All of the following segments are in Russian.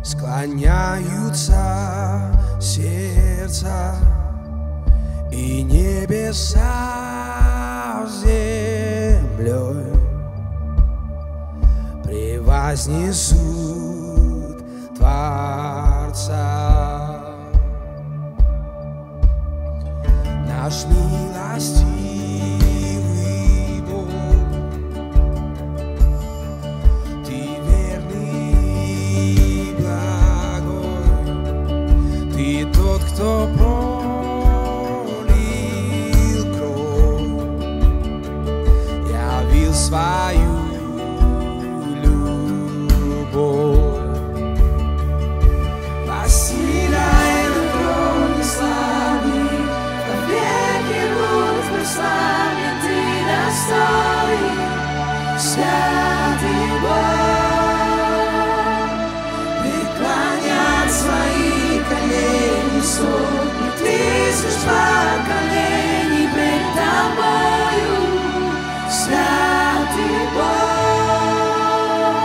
Склоняются сердца и небеса с землей превознесут Творца. Наш милостивый Бог, Ты верный, благой, Ты тот, кто пролил кровь, явил свою любовь. Восседай на троне славы, вовеки будь прославлен, Ты достоин, святый Бог. Преклонят свои колени сотни тысяч поколений пред Тобою, святый Бог.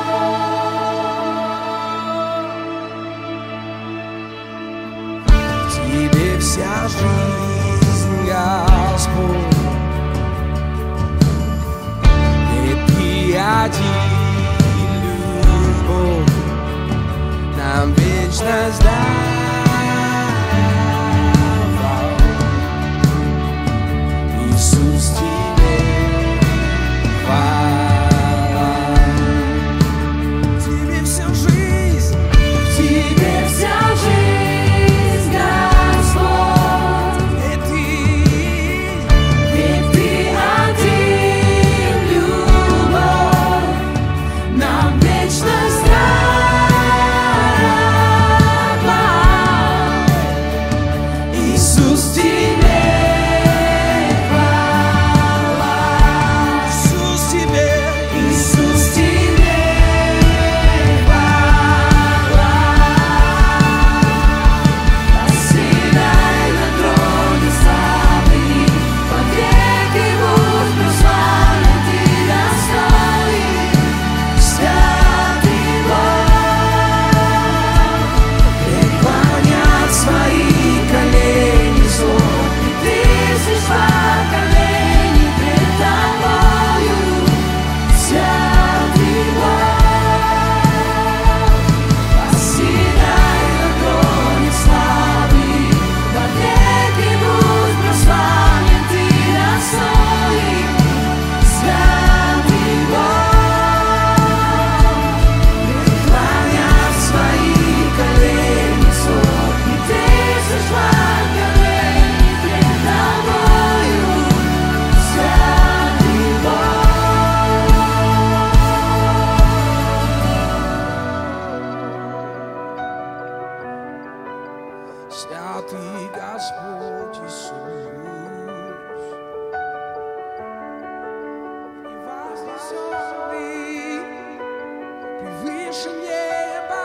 В Тебе вся жизнь, Господь, ведь Ты один любовь нам вечность давал. Иисус, Тебе хвала. В Тебе вся жизнь, в Тебе вся жизнь, Господь, ведь Ты один любовь нам вечность давал. Иисус, Тебе хвала. Иисус, Тебе хвала. Восседай на троне славы, вовеки будь прославлен, Ты достоин, святый Бог. Преклонят свои колени сотни тысяч поколений пред Тобою, святый Бог. Восседай на троне славы, вовеки будь прославлен, Ты достоин, святый Бог. Преклонят свои колени сотни тысяч поколений пред Тобою, святый Бог. Святый Господь Иисус, превознесенный превыше неба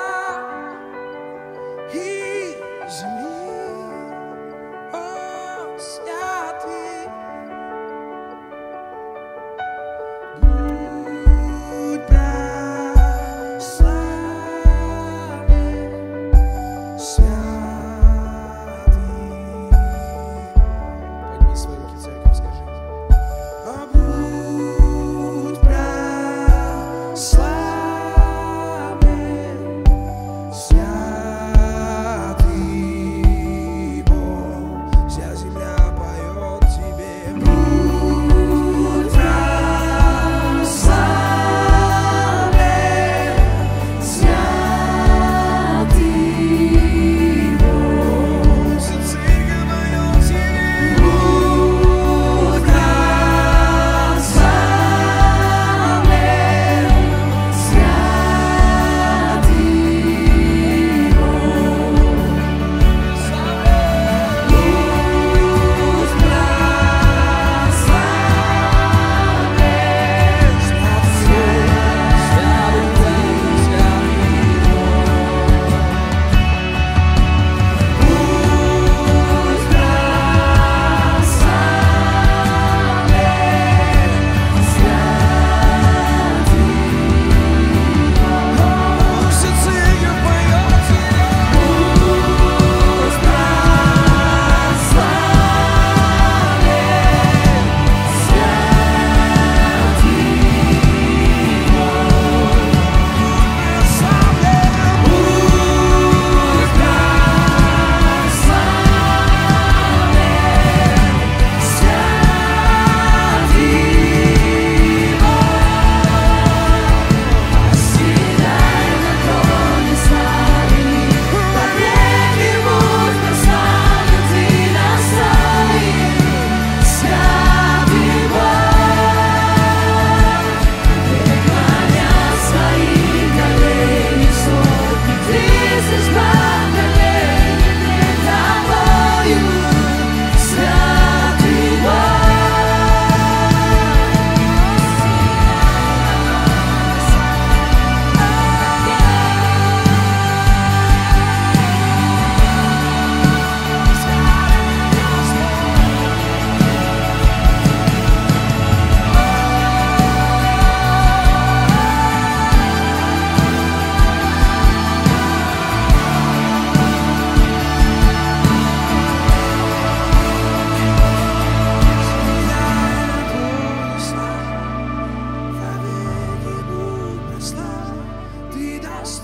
и земли. О, святый, будь прославлен, святый.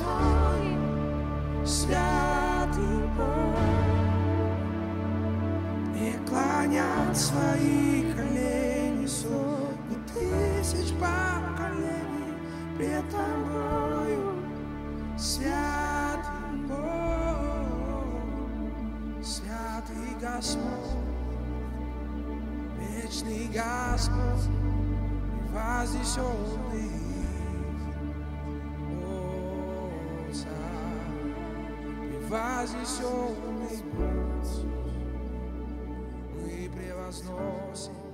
достоин, святый Бог, и клонят свои колени сотни тысяч поколений пред Тобою, святый Бог, святый Господь, вечный Господь и вознесенный. Вознесенный, мы превозносим